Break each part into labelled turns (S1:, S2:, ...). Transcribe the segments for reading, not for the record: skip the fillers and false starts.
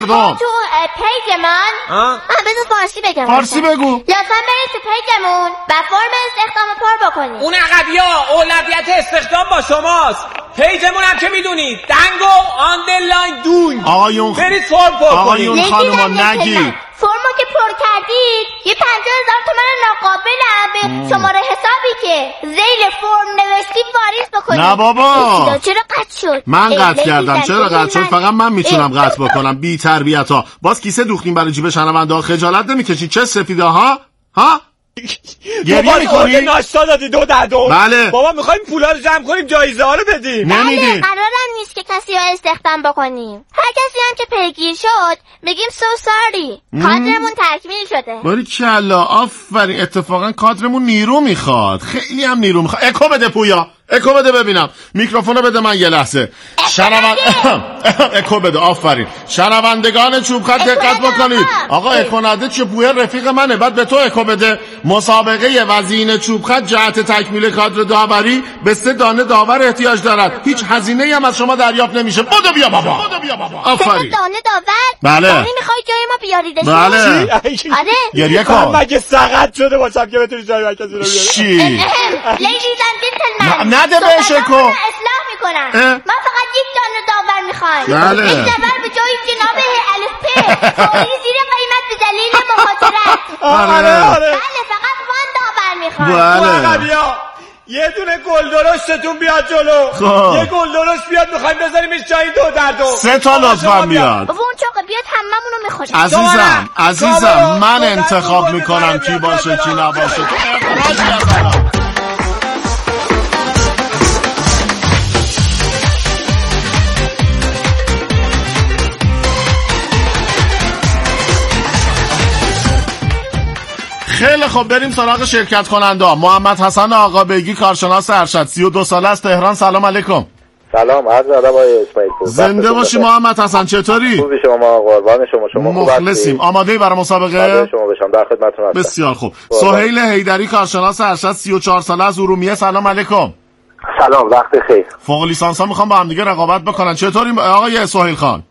S1: تو پیج من بذار فارسی بگم.
S2: فارسی بگو.
S1: لطفا برید تو پیجمون و فرم استخدام پر بکنید.
S3: اون عقبیا اولویت استخدام با شماست. پیجمون هم که میدونید دنگو آندرلاین دون.
S2: آقایون
S3: برید فرم پر کنید.
S2: آقایون خانوما نگید.
S1: فرمو که پر کردید یه 50,000 تومان ناقابل به شماره حسابی که زیر فرم نوشتی واریز بکنید.
S2: نه بابا
S1: چرا قطع شد؟
S2: من قطع کردم. چرا قطع شد؟ فقط من میتونم قطع بکنم. بی تربیتا. باز کیسه دوختیم برای جیب شنونده ها. خجالت نمیکشید؟ چه سفیده ها؟ گریه میکنی؟
S3: ناشتا دادی 2 در 2.
S2: بله
S3: بابا میخوایم پولا رو جمع کنیم جایزه ها رو بدیم.
S2: نمیدیم.
S1: قرارم نیست که کسی ها استخدام بکنیم. هر کسی هم که پیگیر شد بگیم سو ساری. کادرمون تکمیل شده.
S2: باری کلا آفرین. اتفاقا کادرمون نیرو میخواد. خیلی هم نیرو میخواد. اکو بده پویا. اکو بده ببینم. میکروفونو بده من یه لحظه. اکو بده. آفرین. شنوندگان چوب خط دقت بکنید. آقا اکو نده چه پویا رفیق منه. بعد به تو اکو بده. مسابقه وزین چوب خط جهت تکمیل کادر داوری به 3 دانه داور احتیاج دارد. هیچ هزینه‌ای هم از شما دریافت نمیشه. بدو بیا بابا. آفرین.
S1: 3 دانه داور؟
S2: بله.
S1: یعنی میخوای جای ما بیاریدش؟
S2: بله.
S1: آره.
S2: گریه کن.
S3: مگه سقط شده باشم که بتونی جای من کسی رو بیاری؟
S2: چی؟
S1: لیدیز اند جنتلمن.
S2: نده بهش اکو.
S1: اصلاح میکنم. من فقط 1 دانه داور میخوام.
S2: بله.
S1: این داور به جای جناب الف پ فوری زیر قیمت به دلیل مخاطرت.
S2: آره.
S1: بله فقط 1 داور میخوام.
S2: بله.
S3: یه دونه گل درشتتون بیاد جلو. یه گل درشت بیاد میخوایم بذاریمش جای 2 در 2.
S2: 3 تا لطفا بیاد.
S1: بابا اون چاقه بیاد هممونو میخوریم.
S2: عزیزم من انتخاب میکنم کی باشه کی نباشه. خیلی خب بریم سراغ شرکت کننده ها. محمد حسن آقا بیگی کارشناس ارشد 32 ساله از تهران. سلام علیکم.
S4: سلام عرض ادب آقای اسماعیل.
S2: زنده باشی محمد حسن. چطوری؟
S4: خوبی شما؟ قربان شما
S2: مخلصیم. آماده ای برای مسابقه؟
S4: شما بشم در خدمتتون هستم.
S2: بسیار خوب. سهیل حیدری کارشناس ارشد 34 ساله از ارومیه. سلام علیکم.
S4: سلام وقت خیر.
S2: فوق لیسانس ها میخوام با هم دیگه رقابت بکنن. چطوری آقای سهیل خان؟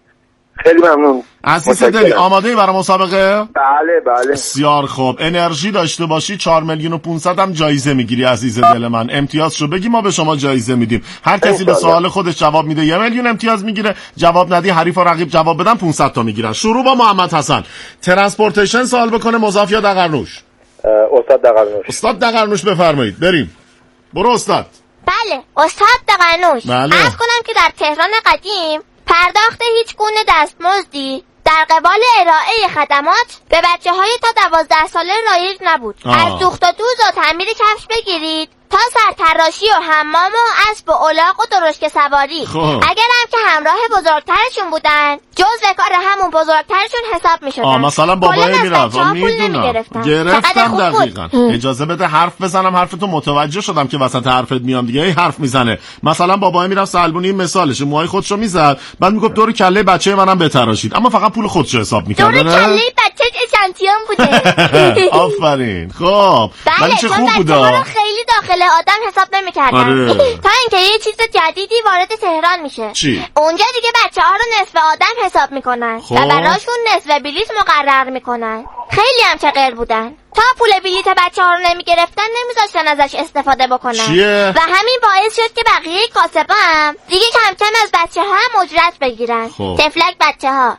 S4: خیلی ممنون.
S2: عزیز دلی آماده ای برای مسابقه؟
S4: بله.
S2: بسیار خوب. انرژی داشته باشی 4,500,000 هم جایزه میگیری عزیز دل من. امتیازشو بگی ما به شما جایزه میدیم. هر کسی به سوال خودش جواب میده 1,000,000 امتیاز میگیره. جواب ندی حریف و رقیب جواب بدن 500 تا میگیرن. شروع با محمد حسن. ترانسپورتیشن سوال بکنه مضاف یا دقرنوش؟
S4: استاد دقرنوش.
S2: استاد دقرنوش بفرمایید. بریم. برو استاد.
S1: بله استاد دقرنوش.
S2: بله.
S1: عرض کنم که در تهران قدیم پرداخت هیچ گونه دستمزدی در قبال ارائه خدمات به بچه‌های تا 12 ساله رایج نبود. از دوخت و دوز و تعمیر کفش بگیرید تا سرتراشی و حمام و اسب و الاغ و درشک سواری. اگرم که همراه بزرگترشون بودن جزء کار همون بزرگترشون حساب می‌شدن.
S2: مثلا بابای میرفت میدونم. گرفتم دقیقاً. اجازه بده حرف بزنم. حرفتو متوجه شدم که وسط حرفت میام دیگه. حرف میزنه. مثلا بابای میرفت سلبونی مثالشه موهای خودشو میزد بعد میگفت دور کله بچه منم بتراشید اما فقط پول خودشو حساب می‌کرد.
S1: دور کله بچه اشانتیون بوده.
S2: آفرین. خب ولی چه خوب بوده.
S1: خیلی داخل آدم حساب نمی‌کردن. تا اینکه یه چیز جدیدی وارد تهران میشه.
S2: چی؟
S1: اونجا دیگه بچه‌ها رو نصف آدم حساب میکنن و براشون نصف بلیط مقرر میکنن. خیلی هم چقدر بودن. تا پول بلیط بچه‌ها رو نمیگرفتن نمیذاشتن ازش استفاده بکنن.
S2: چیه؟
S1: و همین باعث شد که بقیه کاسبا هم دیگه کم کم از بچه‌ها هم اجرت بگیرن. تفلک بچه‌ها.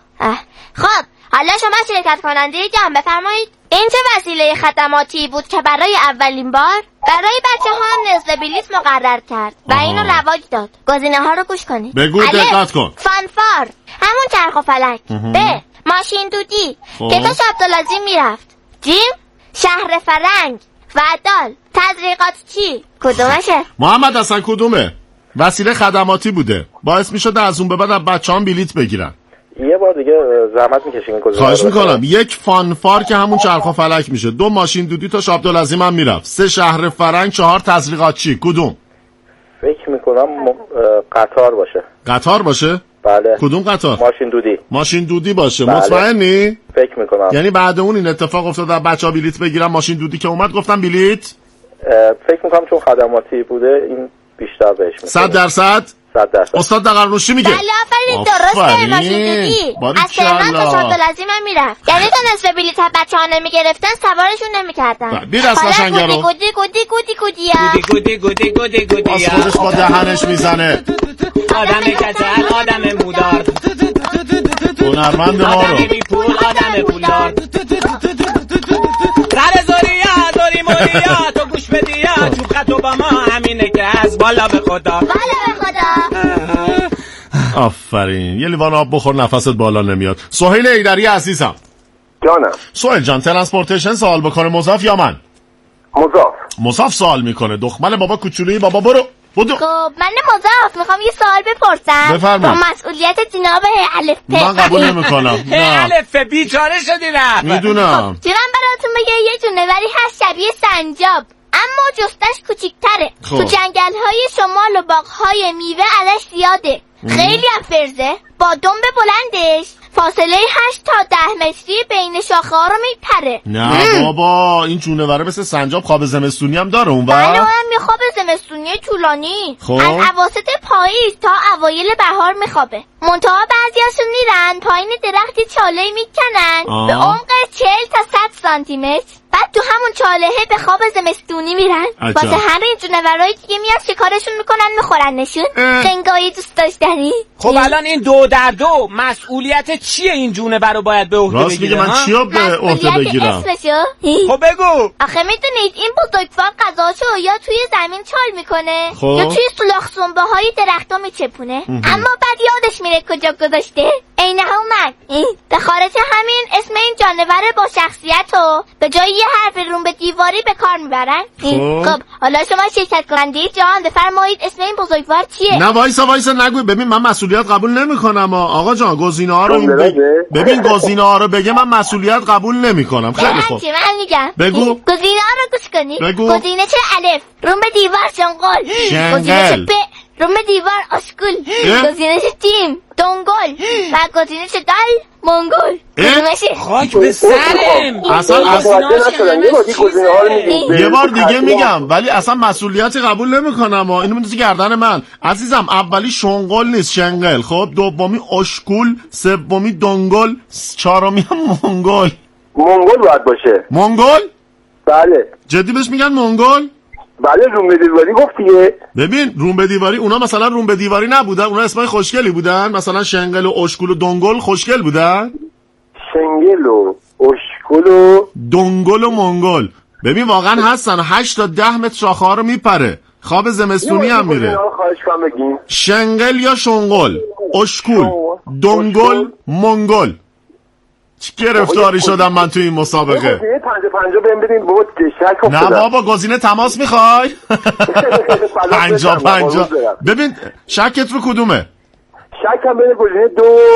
S1: خب حالا شما شرکت کننده جمع بفرمایید. این چه وسیله خدماتی بود که برای اولین بار برای بچه ها هم نصف بلیط مقرر کرد و اینو رواج داد؟ گزینه ها رو گوش کنید.
S2: بگو دقت کن.
S1: فانفار، همون چرخ و فلک. ب. ماشین دودی که تا عبدالعظیم میرفت. جیم. شهر فرنگ. و دال. تزریقات چی؟ کدومشه؟
S2: محمد حسن کدومه؟ وسیله خدماتی بوده باعث میشد از اون به بعد بچه‌هام بلیط بگیرن.
S4: یه بار دیگه زحمت میکشین گزینه.
S2: خواهش میکنم. 1 فانفار که همون چرخ و فلک میشه. 2 ماشین دودی تا عبدالعظیم هم میرفت. 3 شهر فرنگ. 4 تزریقات چی؟ کدوم؟
S4: فکر میکنم قطار باشه.
S2: قطار باشه؟
S4: بله.
S2: کدوم قطار؟ ماشین دودی باشه. بله. مطمئنی؟
S4: فکر میکنم.
S2: یعنی بعد اون این اتفاق افتاد بچه‌ها بلیط بگیرن ماشین دودی که اومد گفتم بلیط؟
S4: فکر میکنم چون خدماتی بوده این بیشتر بهش میاد.
S2: 100%؟
S4: 100%.
S2: استاد دقرنوش چی میگه؟
S1: بله آفرین درسته ماشین دیدی از تهران تا شاردلزی من میرفت، یعنی تا نصف بلیط بچه ها نمیگرفتن سوارشون نمیکردن.
S2: بیر از قشنگرو
S1: گودی گودی گودی گودی
S3: گودی گودی گودی گودی
S2: از خودش با دهنش میزنه.
S3: آدم کچل آدم مودار
S2: هنرمند ما
S3: آدم
S2: رو
S3: بی پول آدم پولدار سر زوری موریا تو گوش بدیا چوب خطو با ما همینه که از بالا به خدا
S2: آفرین. یه لیوان آب بخور نفست بالا نمیاد. سهیل ایدری عزیزم.
S4: جانم.
S2: سهیل جان ترانسپورتیشن سوال بکنه مضاف یا من؟ مضاف سوال میکنه. دخمل بابا کوچولویی بابا برو.
S1: خب من مضاف میخوام یه سوال بپرسم.
S2: بفرما.
S1: با مسئولیت جناب الف پ.
S2: من قبول نمیکنم. نه
S3: الف بیچاره شدی نه.
S2: میدونم.
S1: جونم براتون بگه یه جونوری هست شبیه سنجاب اما جستش کوچیک‌تره. تو جنگل‌های شمال و باغ‌های میوه ازش زیاده. خیلی هم فرزه. با دنب بلندش فاصله 8 تا 10 متری بین شاخه‌ها رو میپره.
S2: نه بابا این جونوره مثل سنجاب خواب زمستونی هم داره اون
S1: بله اونم میخوابه زمستونی طولانی.
S2: خب.
S1: از اواسط پاییز تا اوایل بهار میخوابه. منتها بعضیاشون میرن پایین درختی چاله میکنن به عمق 40 تا 100 سانتی متر. بعد تو همون چالهه به خواب زمستونی میرن. واسه همین جونورای دیگه میاد شکارشون میکنن میخورنشون. خنگای دوست داشتنی.
S3: خب الان این 2 در 2 مسئولیت چیه این جونور رو باید به عهده بگیره؟
S2: راست میگه من چیا به عهده بگیرم؟
S3: خب بگو.
S1: آخه میدونید این بزرگوار غذاشو یا توی زمین چال میکنه یا توی سولاخ سنبه های درختا میچپونه اما بعد یادش میره کجا گذاشته. عین همون به خارج همین اسم این جانور با شخصیت رو به جای یه حرف روم به دیواری به کار میبرن. خب حالا شما شرکت کننده جان بفرمایید اسم این بزرگوار چیه؟
S2: نه وایسا نگوی. ببین من مسئولیت قبول نمیکنم آقا جان. گزینه‌ها رو ببین گزینه‌ها رو بگه من مسئولیت قبول نمیکنم. خیلی خوب
S1: من میگم
S2: بگو.
S1: گزینه‌ها رو گوش کنید. گزینه چه الف روم به دیوار شنقل. گزینه چه ب روم به دیوار اشکول. گزینه چه تیم دنگل و گزینه چه دال منگل.
S3: خاک به سرم.
S2: اصلا یه بار دیگه میگم ولی اصلا مسئولیتی قبول نمیکنم. اینو میندازی گردن من عزیزم. اولی شنگل نیست شنگل. خب دومی اشکول، سومی دنگل، چهارمی هم منگل.
S4: منگل باید باشه.
S2: منگل؟
S4: بله.
S2: جدی بهش میگن منگل؟
S4: بله روم به دیواری گفتیه.
S2: ببین روم به دیواری اونا مثلا روم به دیواری نبودن. اونا اسمای خوشگلی بودن. مثلا شنگل و اشکول و دنگل خوشگل بودن. شنگل
S4: و اشکول و
S2: دنگل و منگل ببین واقعا هستن. 8 تا 10 متر شاخه ها رو میپره. خواب زمستونی هم میره. شنگل یا شنگل، اشکول، دنگل، منگل. چی گرفتاری شدم من توی این مسابقه؟
S4: 50 بهم بدین بابا شک افتادم.
S2: نه بابا گزینه تماس میخوای؟ 50 ببین شکت رو کدومه؟
S4: شکم بین گزینه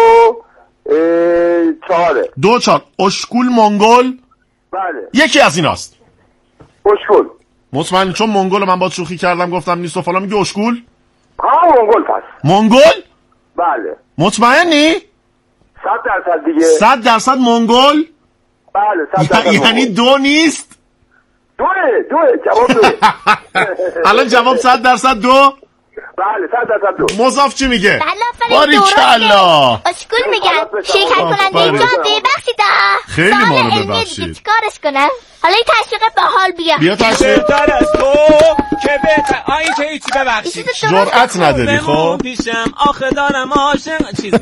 S4: 2 4
S2: اشکول منگل.
S4: بله
S2: یکی از ایناست.
S4: اشکول.
S2: مطمئن چون منگل من با شوخی کردم گفتم نیست و فلان میگه اشکول؟
S4: منگل پس.
S2: منگل؟
S4: بله.
S2: مطمئنی؟
S4: 100% دیگه.
S2: 100% منگل؟
S4: بله 100%
S2: یعنی 2 نیست؟
S4: 2 جواب 2.
S2: الان جواب 100% 2؟
S4: بله 100% 2.
S2: مضاف چی میگه؟
S1: باریکلا. اشکول میگن شرکت کننده جان ببخشید.
S2: خیلی ما رو ببخشید.
S1: چیکارش کنم؟ حالا این تشویق باحال
S2: بیا تشویق.
S3: بهتر از تو که بهتر این که هیچی ببخشید.
S2: جرأت نداری خب؟
S3: پیشم آخه دارم عاشق چیز.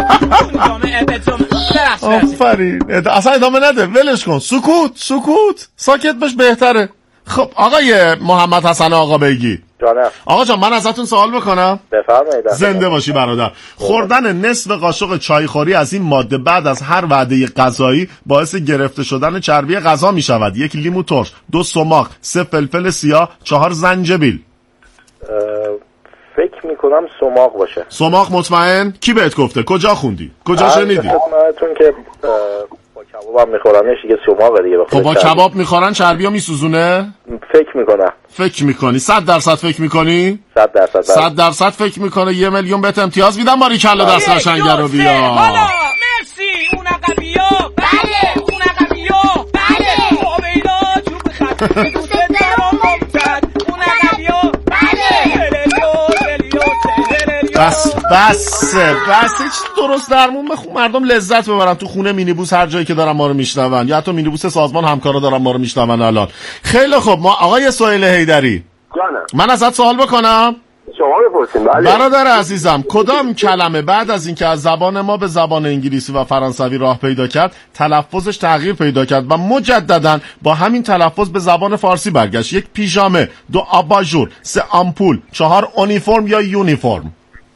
S2: آفرین. اصلا ادامه نده ولش کن. سکوت ساکت باش بهتره. خب آقای محمد حسن آقا بیگی
S4: جانم.
S2: آقا جان من ازتون سوال بکنم.
S4: بفرمایید.
S2: زنده باشی برادر. خوردن نصف قاشق چایخوری از این ماده بعد از هر وعده غذایی باعث گرفته شدن چربی غذا می شود. 1 لیمو ترش، 2 سماق، 3 فلفل سیاه، 4 زنجبیل.
S4: فکر میکنم سماق باشه.
S2: سماق مطمئن؟ کی بهت گفته؟ کجا خوندی؟ کجا شنیدی؟
S4: خدمتتون که با کباب هم میخورنش دیگه سماقه دیگه.
S2: خب با کباب میخورن چربیو میسوزونه؟
S4: فکر میکنم.
S2: فکر میکنی؟ 100% فکر میکنی؟
S4: 100%.
S2: 100% فکر میکنه. 1 میلیون بهت امتیاز میدم. باریکلا دست قشنگه رو بیا.
S3: حالا مرسی. اون عقبیا.
S1: بله.
S3: اون عقبیا.
S1: بله.
S3: اویلا چوب خط. اون عقبیا. بله.
S2: بس چیز درست درمون بخون مردم لذت ببرن تو خونه مینیبوس هر جایی که دارن ما رو میشنون یا حتی مینیبوس سازمان همکارا دارن ما رو میشنون الان. خیلی خوب ما آقای سهیل حیدری
S4: جانم
S2: من ازت سوال بکنم.
S4: شما بپرسین. بله
S2: برادر عزیزم کدام کلمه بعد از اینکه از زبان ما به زبان انگلیسی و فرانسوی راه پیدا کرد تلفظش تغییر پیدا کرد و مجددا با همین تلفظ به زبان فارسی برگشت؟ 1 پیژامه، 2 آباژور، 3 آمپول، 4 اونیفرم یا یونیفرم؟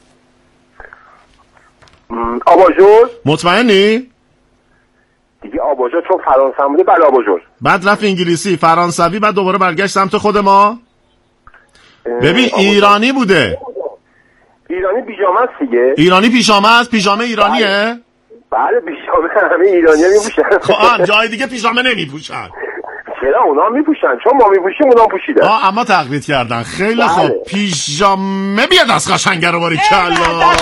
S4: آباژور.
S2: مطمئنی؟
S4: دیگه آباژور چون فرانسه بوده. بله آباژور.
S2: بعد رفت انگلیسی، فرانسوی، بعد دوباره برگشت سمت خود ما. ببین ایرانی بوده.
S4: ایرانی پیژامه است دیگه.
S2: ایرانی پیژامه است. پیژامه ایرانیه؟
S4: بله پیژامه همه ایرانی‌ها میپوشن.
S2: خب جای دیگه پیژامه نمیپوشن.
S4: چرا اونا میپوشن؟ چون ما میپوشیم اونا پوشیدن.
S2: اما تقلید کردن. خیلی خوب. پیژامه بیاد از قشنگه رو باری کلا.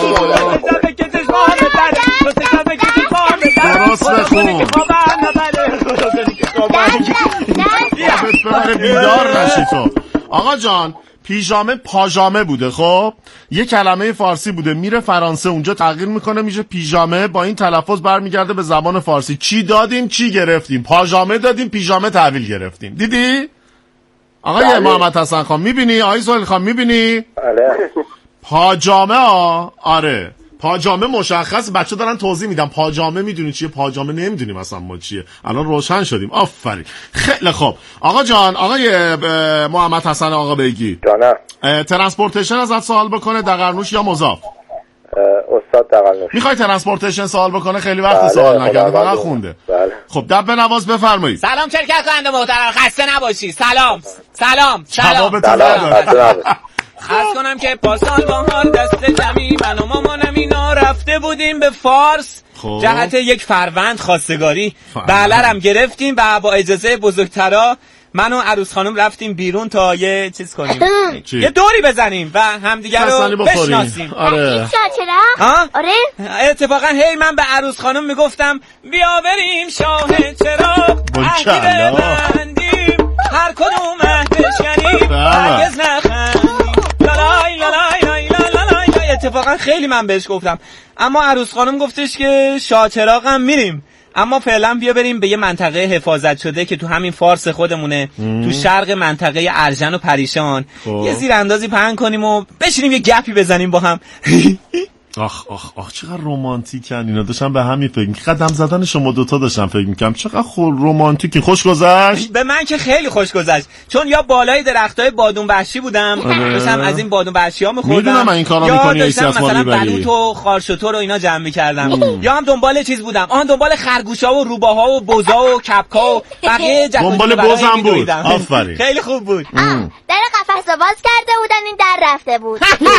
S2: درست بخون. بیدار نشی تو. آقا جان پیژامه پاژامه بوده. خب یه کلمه فارسی بوده میره فرانسه اونجا تغییر میکنه میشه پیژامه، با این تلفظ برمیگرده به زبان فارسی. چی دادیم چی گرفتیم؟ پاژامه دادیم پیژامه تحویل گرفتیم. دیدی آقای محمد حسن خان؟ میبینی آقای سهیل خان؟ میبینی؟
S4: بله
S2: پاجامه آره پاجامه مشخص. بچه دارن توضیح میدن پاجامه میدونی چیه، پاجامه نمیدونیم اصلا ما چیه. الان روشن شدیم. آفرین. خیلی خوب آقا جان. آقای محمد حسن آقا بیگی
S4: جانم
S2: ترانسپورتیشن ازت سوال بکنه دقرنوش یا مضاف؟
S4: استاد دقرنوش.
S2: میخوای ترانسپورتیشن سوال بکنه؟ خیلی وقت سوال نکرده فقط خونده.
S4: بله.
S2: خب دب به نواز بفرمایید.
S3: سلام شرکت کننده محترم، خسته نباشی. سلام
S2: جوابتون
S3: عرض کنم که پاسال با حال دست جمعی من و مامانم اینا رفته بودیم به فارس جهت 1 فروند خواستگاری. بهلرم گرفتیم و با اجازه بزرگترا من و عروس خانم رفتیم بیرون تا یه چیز کنیم یه دوری بزنیم و همدیگر رو بشناسیم.
S2: آره
S1: آره
S3: اتفاقا هی من به عروس خانم میگفتم بیا بریم شاه چراغ عهدی ببندیم هر کدوم عهدشکنیم هرگز نخندیم لالای لالای لالای لالای. اتفاقا خیلی من بهش گفتم اما عروس خانم گفتش که شاه چراغ هم میریم اما فعلا بیا بریم به یه منطقه حفاظت شده که تو همین فارس خودمونه تو شرق منطقه ارژن و پریشان. یه زیراندازی پهن کنیم و بشینیم یه گپی بزنیم با هم.
S2: آخ چقدر رمانتیکن اینا. داشتم به همین فکر می‌کردم. قدم زدن شما دوتا داشتم فکر می‌کردم چقدر رومانتیکی. خوش گذشت؟
S3: به من که خیلی خوش گذشت چون یا بالای درختای بادون وحشی بودم داشتم از این بادون وحشی‌ها می‌خوردم.
S2: میدونم من این کارا می‌کنی
S3: مثلا بلوط و خارشتور و اینا جمع می‌کردم یا هم دنبال چیز بودم دنبال خرگوشا و روباها و بزا و کپکا و بقیه
S2: دنبال بزم بود. آفرین
S3: خیلی خوب بود.
S1: در قفس رو باز کرده بودن این در رفته بود.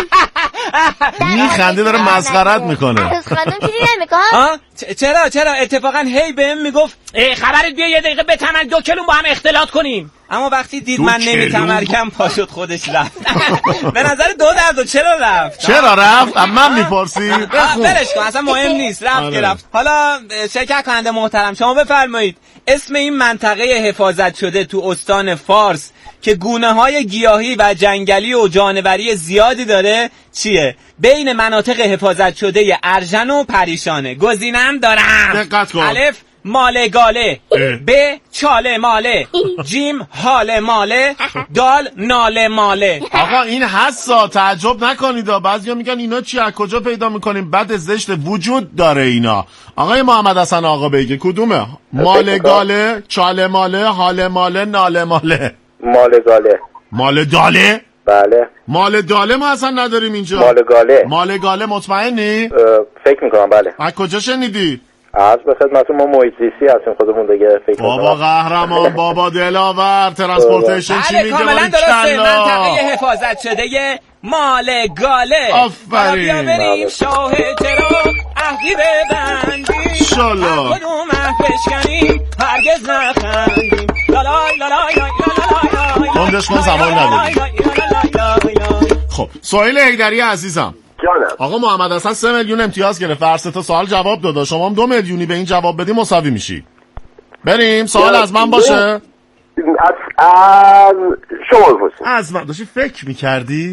S2: میخنده داره مسخرت میکنه.
S1: عروس خانم چیزی نمیگه؟
S3: چرا اتفاقا هی بهم میگفت خبرت بیا یه دقیقه بتمن 2 کلون با هم اختلاط کنیم اما وقتی دید من نمیتمرکم پا شد خودش رفت. به نظر 2 در 2 چرا رفت؟
S2: من میپرسی؟
S3: برش کن اصلا مهم نیست. رفت. حالا شرکت کننده محترم شما بفرمایید اسم این منطقه حفاظت شده تو استان فارس که گونه‌های گیاهی و جنگلی و جانوری زیادی داره چیه؟ بین مناطق حفاظت شده ارژن و پریشانه. گزینه‌ام دارم.
S2: دقت کن.
S3: الف ماله گاله، ب چاله ماله، جیم حاله ماله، دال ناله ماله.
S2: آقا این حسا تعجب نکنید. بعضیا میگن اینا چی از کجا پیدا میکنیم؟ بد زشت وجود داره اینا. آقای محمد حسن آقا بیگه کدومه؟ ماله گاله، چاله ماله، حاله ماله، ناله ماله؟
S4: ماله گاله.
S2: ماله داله؟
S4: بله.
S2: ماله داله ما اصلا نداریم اینجا. ماله گاله مطمئنی؟
S4: فکر میکنم بله.
S2: از کجا شنیدی؟
S4: عرض به خدمتتون ما محیط زیستی هستیم خودمون دیگه. فکر
S2: بابا قهرمان بابا دلاور ترانسپورتیشن چی میگه؟
S3: کاملا درسته. منطقه حفاظت شده ماله گاله.
S2: آفرین.
S3: بیا بریم شاه چراغ عهدی ببندیم
S2: انشالله
S3: هر کدوم عهدشکنیم هرگز نخندیم لالای لالای لالای.
S2: تندش کن زمان نداریم. خب سهیل حیدری عزیزم
S4: جانم.
S2: آقا محمد حسن 3 میلیون امتیاز گرفت. هر 3 تا سوال جواب داده. شما هم 2 میلیونی به این جواب بدی مساوی میشی. بریم سوال از من باشه.
S4: از شما بپرسید.
S2: از من داشتی فکر میکردی؟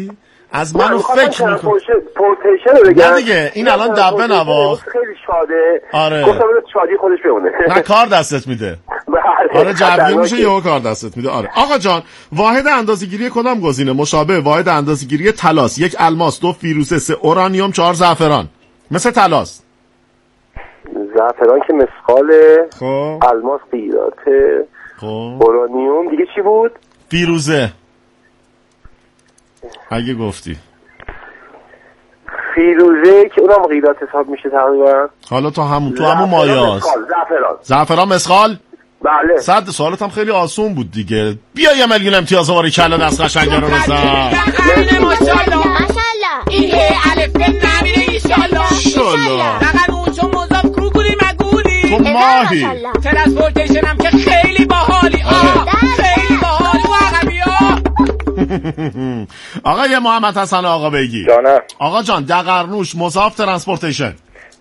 S2: از منو فکر میکنه
S4: پورتیشن رو بگم.
S2: نه دیگه این الان دبه نوا
S4: خیلی شاده.
S2: آره
S4: گفتم شادی خودش بمونه.
S2: نه کار دستت میده. آره جوگی میشه یهو کار دستت میده. آره آقا جان واحد اندازه‌گیری کدام گزینه مشابه واحد اندازه‌گیری طلاست؟ 1 الماس، 2 فیروزه، 3 اورانیوم، 4 زعفران. مثل طلاست.
S4: زعفران که مسخاله.
S2: خب
S4: الماس قیراته.
S2: خب
S4: اورانیوم دیگه چی بود؟
S2: فیروزه. اگه گفتی
S4: فیروزه که اونم قیرات حساب میشه تقریبا.
S2: حالا تو همون مایه‌هاست. زعفران مسخال.
S4: بله.
S2: صد سوالت هم خیلی آسون بود دیگه. بیا یه میلیون امتیاز آوری کلا دست قشنگه رو بزن.
S1: ماشاءالله
S3: این الف نمیره ایشالله رقم اون چون مضاف کروکولی مگولی
S2: تو ماهی
S3: ترانسپورتیشن هم که خیلی باحالی خیلی باحالی و عقبیا.
S2: آقا یه محمد حسن آقا بگی.
S4: جانم.
S2: آقا جان دقرنوش مضاف ترانسپورتیشن.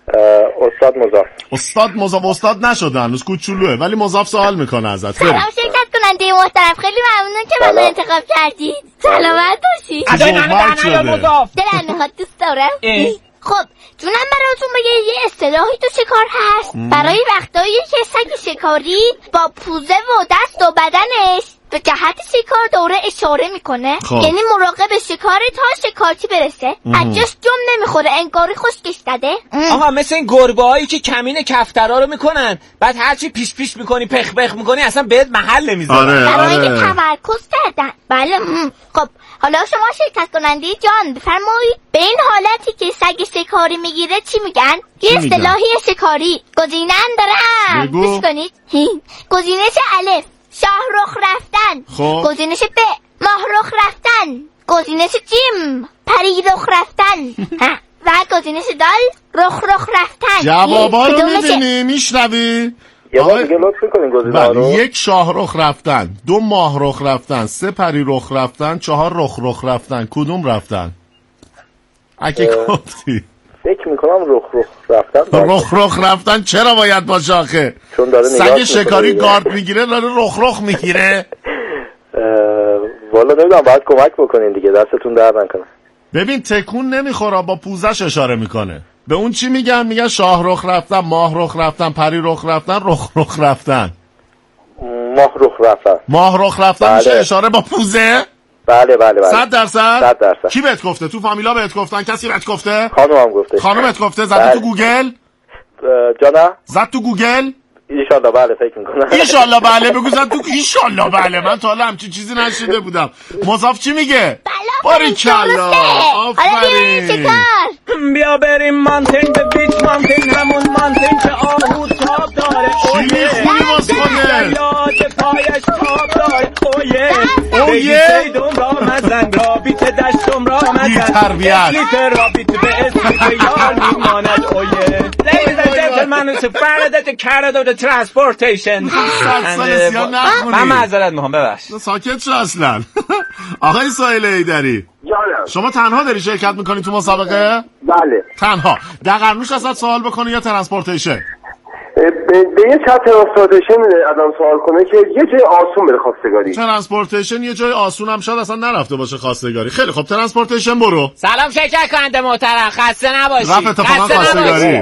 S4: استاد مضاف.
S2: استاد نشده هنوز کوچولوه ولی مضاف سوال میکنه ازت.
S1: سلام شرکت کننده محترم خیلی ممنون که منو انتخاب کردید. سلامت باشید. دلم میخواد دوست دارم. خب جونم براتون بگه یه اصطلاحی تو شکار هست برای وقتایی که سگ شکاری با پوزه و دست و بدنش به جهت شکار دوره اشاره میکنه. یعنی مراقب شکار تا شکارچی برسه. از جاش جم نمیخوره انگاری خشکش داده.
S3: آها مثل این گربه هایی که کمین کفترا رو میکنن بعد هرچی پیش میکنی پخ پخ میکنی اصلا بهت محل نمیذاره.
S1: برای اینکه تمرکز کردن. بله. خب حالا شما شرکت کننده جان بفرمایید به این حالتی که سگ شکاری میگیره چی میگن؟ یه اصطلاحی شکاری گزینه هم دارم. گوش کنید. گزینش الف شاهرخ رفتن. گزینش ب ماهرخ رفتن. گزینش جیم پریرخ رفتن. و گزینش دال رخ رفتن.
S2: جوابا رو میدونی میشنوی؟
S4: یه بار دیگه لطف کنین گزینه‌ها رو.
S2: 1 شاهرخ رفتن، 2 ماهرخ رفتن، 3 پریرخ رفتن، 4 رخ رفتن. کدوم رفتن؟ اگه گفتی
S4: فکر میکنم رخ
S2: رفتن. چرا باید باشه آخه؟
S4: چون داره
S2: سگ شکاری گارد میگیره داره رخ میگیره.
S4: والا نمیدونم باید کمک بکنین دیگه دستتون درد نکنه.
S2: ببین تکون نمیخوره با پوزش اشاره میکنه. به اون چی میگن شاهرخ رفتن، ماهرخ رفتن، پریرخ رفتن، رخ رفتن. ماهرخ رفتن میشه اشاره با پوزه؟
S4: بله
S2: 100%. کی بهت گفته؟ تو فامیلا بهت گفتن؟ کسی بهت گفته؟
S4: خانومم گفته.
S2: خانومت گفته؟ زدی تو گوگل؟
S4: جانم؟
S2: زد تو گوگل؟
S4: ایشالله بله فکر میکنم.
S2: ایشالله بله بگو زد تو ایشالله بله. من تا حالا همچین چیزی نشیده بودم. مضاف چی میگه؟
S1: باریکلا.
S2: آفرین.
S3: بیا بریم مانتین به بیچ مانتین همون مانتین که آهو تاب داره.
S2: چی میخونی واسه خودت؟
S3: یاد پایش تاب داره. اویه سیدون را مزن رابیت دشتم را مزن اسلیت رابیت به اسلیت یار میماند. اویه Ladies and gentlemen it's a Faraday Canada the transportation. من معذرت میخوام ببخشید.
S2: ساکت شو اصلا. آقای سهیل ایدری
S4: جانم.
S2: شما تنها داری شرکت میکنی تو مسابقه؟
S4: بله
S2: تنها. دقرنوش ازت سوال بکنی یا ترانسپورتیشن؟
S4: به یه چند ترانسپورتیشن ازم سوال کنه که یه جای آسون بره خواستگاری.
S2: ترانسپورتیشن یه جای آسون هم شاید اصلا نرفته باشه خواستگاری. خیلی خب ترانسپورتیشن برو.
S3: سلام شرکت کننده محترم خسته نباشی.
S2: رفت اتفاقا خواستگاری.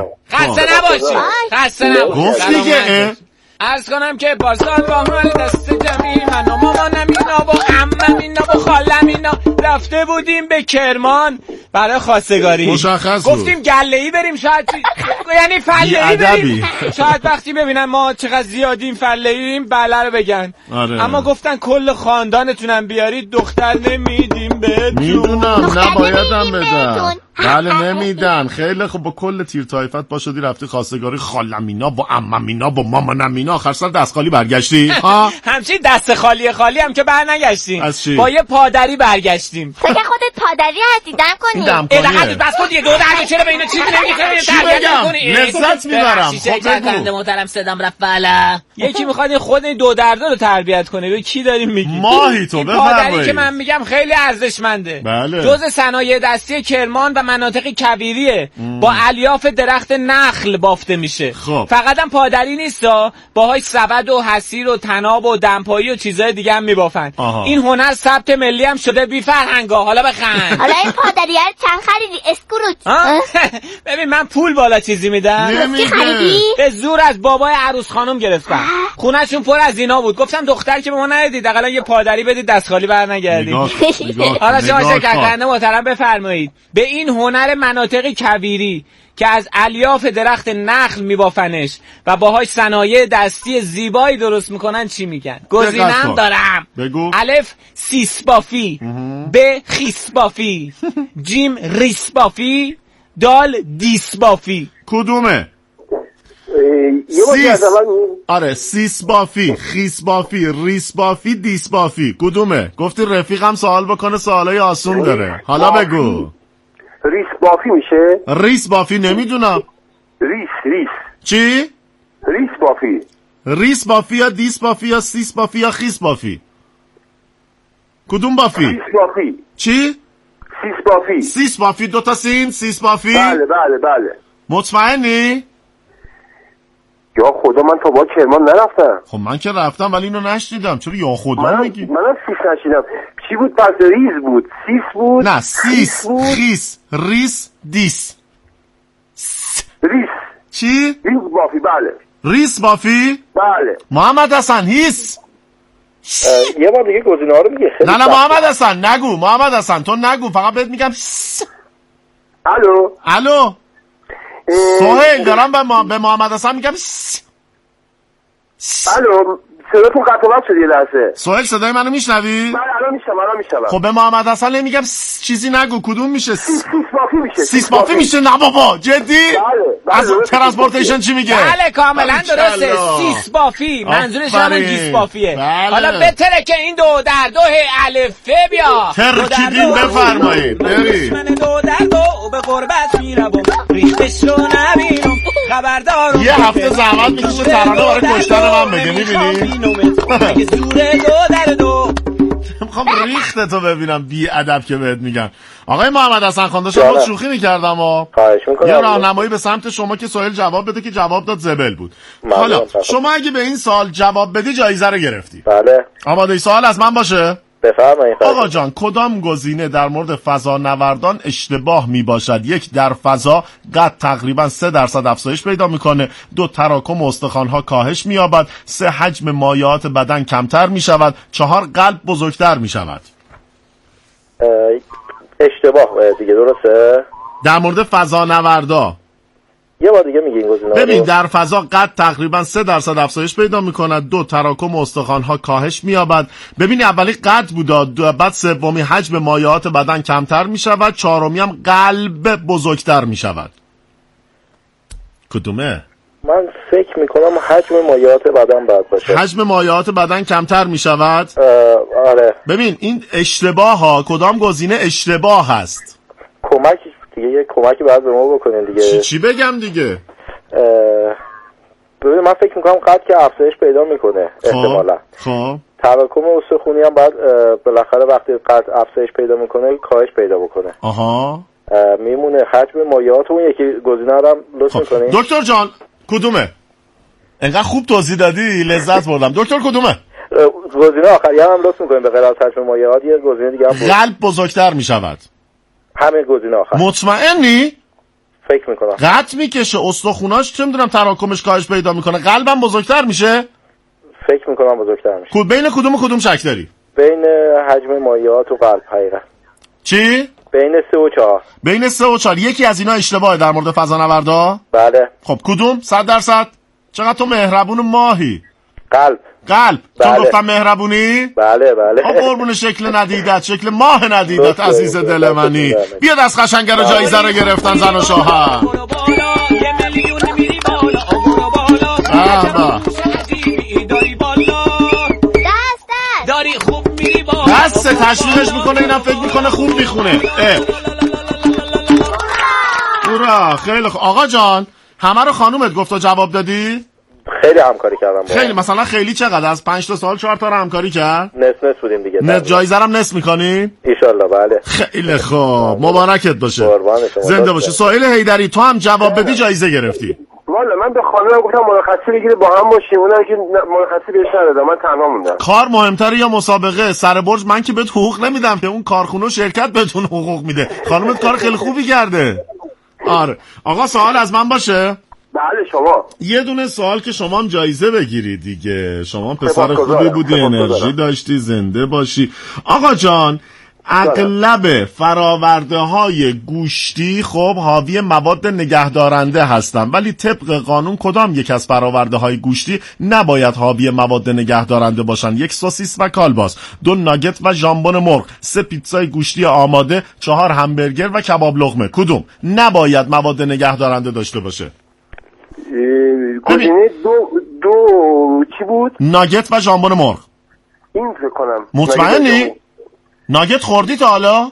S3: خسته نباشی.
S2: گفت دیگه
S3: عرض کنم که پارسال با حال دست جمعی من و مامانم اینا با عمم اینا با خالم اینا رفته بودیم به کرمان برای خواستگاری.
S2: مشخص بود.
S3: گفتیم گله‌ای بریم شاید یعنی فله‌ای بریم شاید وقتی ببینن ما چقدر زیادیم فله‌ایم بله رو بگن. اما گفتن کل خاندانتونم بیارید دختر نمیدیم بهتون.
S2: میدونم نبایدم بدن. بله نمیدن. خیلی خب با کل تیر تایفت با شدی رفتی خواستگاری خالم اینا با عمم اینا با مامانم اینا آخر سر دست خالی برگشتی؟
S3: همچین دست خالی هم که برنگشتیم.
S2: از چی؟
S3: با یه پادری برگشتیم.
S1: تو که خودت پادری هستی دم کنی.
S2: دم
S3: بس خود یه دو درد چرا به اینا چیزی نمیگی؟
S2: چی بگم؟ لذت میبرم.
S3: خب بگو. محترم صدام رفت بالا. یکی میخواد خود این دو درده رو تربیت کنه. به کی داریم میگی؟
S2: ماهی تو بفرمایید.
S3: پادری که من میگم خیلی ارزشمنده.
S2: بله.
S3: جزء صنایع دستی کرمان و مناطق کویریه. با الیاف درخت نخل بافته میشه. فقط هم پادری نیستا، باهاش سبد و حصیر و طناب و دمپایی و چیزای دیگه هم میبافن. این هنر ثبت ملی هم شده بی فخر سرهنگا. حالا بخند.
S1: حالا این پادریه رو چند خریدی اسکروت؟
S3: ببین من پول بالا چیزی میدم.
S1: چی خریدی؟
S3: به زور از بابای عروس خانم گرفتم. خونه‌شون پر از اینا بود. گفتم دختر که به ما ندید، حداقل یه پادری بدید دست خالی برنگردید. حالا شما شکرخنده محترم بفرمایید. به این هنر مناطق کویری که از الیاف درخت نخل میبافنش و باهاش صنایع دستی زیبایی درست میکنن چی میگن؟ گزینم دارم.
S2: بگو.
S3: الف سیس بافی، ب خیس بافی، جیم ریس بافی، دال دیس بافی.
S2: کدومه؟ آره سیس بافی، خیس بافی، ریس بافی، دیس بافی. کدومه؟ گفتی رفیقم سوال بکنه، سوالای آسون داره. حالا بگو.
S4: ریس بافی میشه؟
S2: ریس بافی نمیدونم.
S4: ریس
S2: چی؟
S4: ریس بافی.
S2: ریس بافی یا دیس بافی یا سیس بافی یا خیس بافی؟ کدوم بافی؟
S4: ریس بافی.
S2: چی؟
S4: سیس بافی.
S2: سیس بافی، دوتا سین، سیس بافی؟
S4: بله.
S2: مطمئنی؟
S4: یا خدا من تا با کرمان نرفتم.
S2: خب من که رفتم ولی اینو نشنیدم. چرا یا خدا میگی؟
S4: منم سیس نشیدم. چی بود پس؟ ریز بود، سیس بود.
S2: نه سیس، خیس، ریس، دیس.
S4: ریس.
S2: چی؟
S4: ریس بافی. بله.
S2: ریس بافی؟
S4: بله.
S2: محمد حسن هیس.
S4: یه بار دیگه گزینه‌ها رو میگه.
S2: نه محمد حسن نگو. محمد حسن تو نگو، فقط بهت میگم الو. سهیل دارم به محمد حسن میگم
S4: الو. صداتون قطع و وصل شد یه لحظه.
S2: سهیل صدای منو میشنوی؟
S4: من الان میشنوم.
S2: خب به محمد حسن نمیگم چیزی نگو. کدوم میشه؟
S4: سیس بافی میشه.
S2: سیس بافی میشه؟ نه بابا جدی؟
S4: بله.
S2: از ترانسپورتیشن چی میگه؟
S3: بله کاملا درسته. سیس بافی منظورش همون دیس بافیه. حالا بهتره که این 2 در 2 الف بیا.
S2: ترکیبین بفرمایید. برید.
S3: من 2 در 2 به غربت میرم. ریختش رو نبینم. خبردار.
S2: یه هفته زحمت میکشه ترانه برای کشتن من بگه. میبینی؟
S3: اگه زوره 2 در 2.
S2: میخوام ریخت تو ببینم بی ادب که بهت میگن. آقای محمد حسن خان داشتم با شوخی میکردم
S4: خواهش میکنم.
S2: یه راهنمایی به سمت شما که سهیل جواب بده که جواب داد زبل بود. حالا شما اگه به این سوال جواب بدی جایزه رو گرفتی.
S4: بله.
S2: آماده سوال از من باشه؟
S4: بفرمایید.
S2: آقا جان کدام گزینه در مورد فضا نوردان اشتباه می باشد؟ 1 در فضا قد تقریبا 3% افزایش پیدا میکنه، 2 تراکم استخوان‌ها کاهش می‌یابد، 3 حجم مایعات بدن کمتر می‌شود، 4 قلب بزرگتر می‌شود.
S4: اشتباه دیگه درسته؟
S2: در مورد فضا نوردا
S4: یه بار دیگه میگین گزینه‌ها.
S2: ببین در فضا قد تقریبا 3% افزایش پیدا میکند، 2 تراکم استخوان‌ها کاهش می‌یابد. ببین اولی قد بود، بعد سومی حجم مایعات بدن کمتر میشود، چهارمی هم قلب بزرگتر میشود. کدومه؟
S4: من فکر میکنم حجم مایعات بدن باید باشه.
S2: حجم مایعات بدن کمتر میشود؟
S4: آره.
S2: ببین این اشتباه ها. کدام گزینه اشتباه هست؟
S4: یه کمکی باید به ما بکنین دیگه.
S2: چی بگم دیگه؟
S4: ببین من فکر میکنم قد که افزایش پیدا میکنه احتمالا.
S2: خب
S4: تراکم استخوانی هم باید بالاخره وقتی قد افزایش پیدا میکنه کاهش پیدا بکنه.
S2: آها.
S4: میمونه حجم مایعات. اون یکی گزینه رو هم لطف میکنین.
S2: دکتر جان کدومه؟ انقدر خوب توضیح دادی لذت بردم. دکتر کدومه؟
S4: گزینه آخری هم لطف میکنین. به غیر از حجم مایعات یه گزینه دیگه هم بود.
S2: قلب بزرگتر میشود.
S4: همین گزینه آخر.
S2: مطمئنی؟
S4: فکر میکنم.
S2: قد میکشه استخوناش چه میدونم تراکمش کاهش پیدا میکنه، قلبم بزرگتر میشه؟
S4: فکر میکنم بزرگتر میشه.
S2: بین کدوم شک داری؟
S4: بین حجم مایعات و قلب حقیقت.
S2: چی؟
S4: بین 3 و 4.
S2: بین 3 و 4. یکی از اینا اشتباهه در مورد فضانوردا؟
S4: بله.
S2: خب کدوم؟ 100%؟ چقدر تو مهربون و ماهی.
S4: قلب.
S2: چون
S4: بله.
S2: گفتم مهربونی؟
S4: بله.
S2: خب قربون شکل ندیدت، شکل ماه ندیدت عزیز دل منی. بیا دست قشنگر جایزه رو گرفتن زن و شوهر.
S3: داری خوب میری با
S2: دست تشویقش میکنه، اینم فکر میکنه خوب میخونه. اورا خیلی خوب. آقا جان همه رو خانومت گفت و جواب دادی؟
S4: خیلی همکاری کردم.
S2: خیلی مثلا خیلی چقدر از 5 تا سال 4 تا رو همکاری کرد؟
S4: نصف بودیم دیگه.
S2: جایزه رو نصف میکنی؟
S4: ان شاءالله. بله.
S2: خیلی خوب. مبارکت باشه.
S4: قربان شما.
S2: زنده باشه. سهیل حیدری تو هم جواب بدی جایزه گرفتی.
S4: والا من به خانمم گفتم مرخصی بگیره با هم باشیم، اونم که مرخصی بهش ندادم، من تنها موندم.
S2: کار مهمتره یا مسابقه؟ سر برج من که بهت حقوق نمیدم که، اون کارخونه و شرکت بهتون حقوق میده. خانمت کار خیلی خوبی کرده. آره آقا سوال از من باشه؟
S4: بله شما.
S2: یه دونه سوال که شما هم جایزه بگیری دیگه، شما پسر خوبی بودی، انرژی داشتی، زنده باشی. آقا جان اغلب فراورده های گوشتی خب حاوی مواد نگهدارنده هستن، ولی طبق قانون کدام یک از فراورده های گوشتی نباید حاوی مواد نگهدارنده باشن؟ 1 سوسیس و کالباس، 2 ناگت و ژامبون مرغ، 3 پیتزای گوشتی آماده، 4 همبرگر و کباب لقمه. کدوم نباید مواد نگهدارنده داشته باشه؟
S4: گزینه دو چی بود؟
S2: ناگت و ژامبون مرغ.
S4: این فکر کنم.
S2: مطمئنی؟ ناگت خوردی تا حالا؟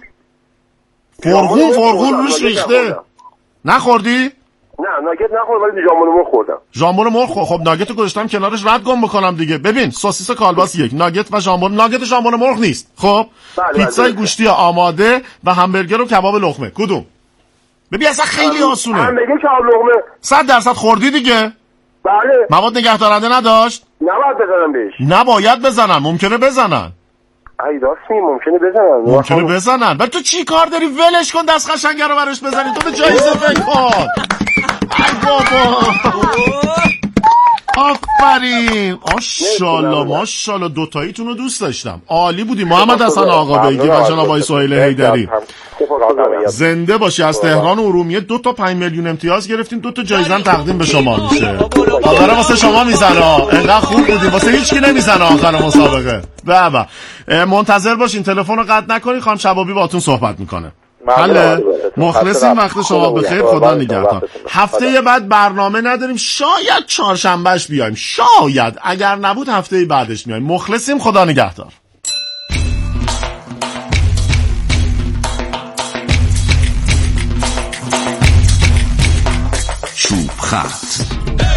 S2: فرغون روش ریخته. نخوردی؟
S4: نه ناگت نخوردم ولی ژامبون مرغ خوردم.
S2: ژامبون مرغ خب ناگت رو گذاشتم کنارش، رد گم بکنم دیگه. ببین سوسیس کالباس 1، ناگت و ژامبون، ناگت ژامبون مرغ نیست. خب پیتزای گوشتی آماده و همبرگر و کباب لقمه. کدوم؟ ببین اصلا خیلی آسونه.
S4: همبرگر کباب لقمه
S2: 100% خوردی دیگه.
S4: بله.
S2: مواد نگهدارنده نداشت؟
S4: نباید بزنم بهش.
S2: نباید بزنن، ممکنه بزنن.
S4: ای راست می ممکنه
S2: بزنن. بعد تو چی کار داری؟ ولش کن، دست قشنگه رو براش بزنی. تو به جایزه فکر کن. ای بابا آفرین، ماشاءالله دوتاییتون رو دوست داشتم، عالی بودی. محمد حسن آقا بیگی و جناب آقای سهیل حیدری زنده باشی. از تهران و ارومیه 2 تا 5 میلیون امتیاز گرفتیم، 2 تا جایزه تقدیم به شما میشه. آخر واسه شما میزنه، انقدر خوب بودیم، واسه هیچکی نمیزنه آخر مسابقه. بابا منتظر باشین، تلفن رو قطع نکنین، خانم شبابی باهاتون صحبت میکنه. حاله مخلصیم، وقت شما بخیر، خدا نگهدار. هفته بعد برنامه نداریم، شاید چهارشنبهش بیایم، شاید، اگر نبود هفته بعدش میایم. مخلصیم، خدا نگهدار.
S5: چوب خط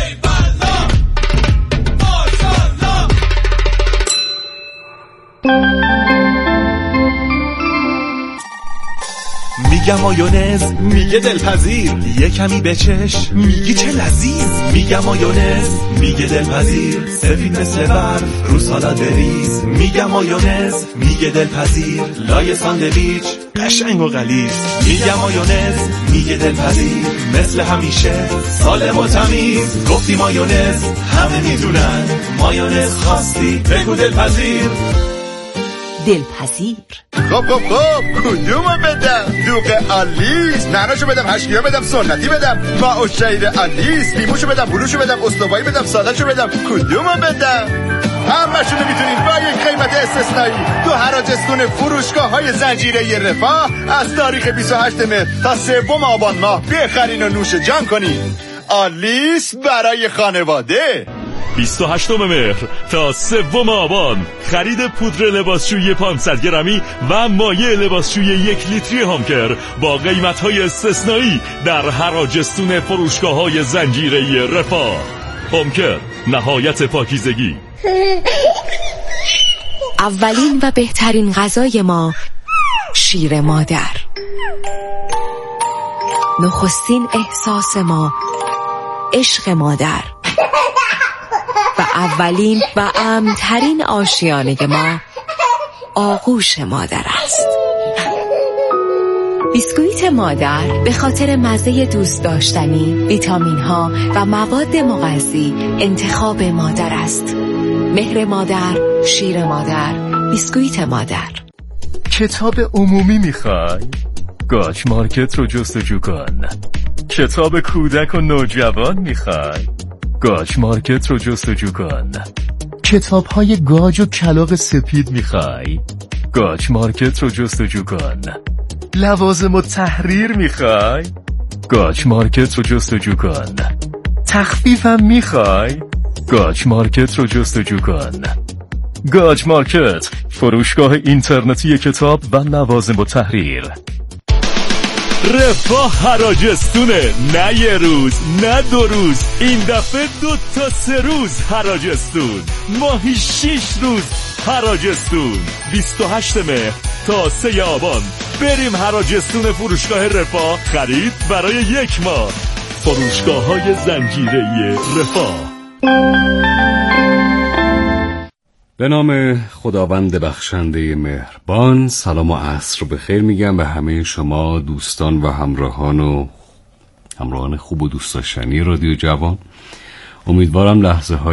S6: میگم مایونز، میگه دلپذیر، یه کمی بچش، میگی چه لذیذ. میگم مایونز، میگه دلپذیر، سفید مثل برف رو سالاد بریز. میگم مایونز، میگه دلپذیر، لای ساندویچ قشنگ و غلیظ. میگم مایونز، میگه دلپذیر، مثل همیشه سالم و تمیز. گفتی مایونز، همه میدونن، مایونز خواستی بگو دلپذیر.
S7: دلپذیر.
S8: خب کدومو بدم؟ دوغ آلیس، نعناشو بدم، هشکیا بدم، سنتی بدم، ماء الشعیر آلیس، لیموشو بدم، بلوشو بدم، استوایی بدم، سادهشو بدم، کدومو بدم؟ همشونو میتونید با یک قیمت استثنایی تو حراجستون فروشگاه‌های زنجیره رفاه از تاریخ 28 مهر تا 3 آبان ماه بخرین و نوش جان کنین. آلیس برای خانواده.
S6: 28 مهر تا 3 آبان خرید پودر لباسشویی 500 گرمی و مایع لباسشویی 1 لیتری هامکر با قیمت‌های استثنایی در حراجستون فروشگاه‌های زنجیره رفاه. هامکر، نهایت پاکیزگی.
S7: اولین و بهترین غذای ما شیر مادر. نخستین احساس ما عشق مادر و اولین و امن‌ترین آشیانه ما آغوش مادر است. بیسکویت مادر به خاطر مزه دوست داشتنی، ویتامین ها و مواد مغذی انتخاب مادر است. مهر مادر، شیر مادر، بیسکویت مادر.
S9: کتاب عمومی میخوای؟ گاچ مارکت رو جستجو کن. کتاب کودک و نوجوان میخوای؟ گاچ مارکت رو جستجو کن. کتاب های گاج و کلاغ سپید میخوای؟ گاچ مارکت رو جستجو کن. لوازم و تحریر میخوای؟ گاچ مارکت رو جستجو کن. تخفیفم میخوای؟ گاچ مارکت رو جستجو کن. گاچ مارکت، فروشگاه اینترنتی کتاب و لوازم و تحریر.
S6: رفاه حراجستونه، نه یه روز نه 2 روز، این دفعه 2 تا 3 روز حراجستون، ماهی 6 روز حراجستون. 28 مهر تا 3 آبان بریم حراجستون فروشگاه رفاه، خرید برای 1 ماه.
S9: فروشگاه‌های زنجیره‌ای رفاه.
S5: به نام خداوند بخشنده مهربان، سلام و عصر بخیر میگم به همه شما دوستان و همراهان خوب و دوست داشتنی رادیو جوان. امیدوارم لحظه های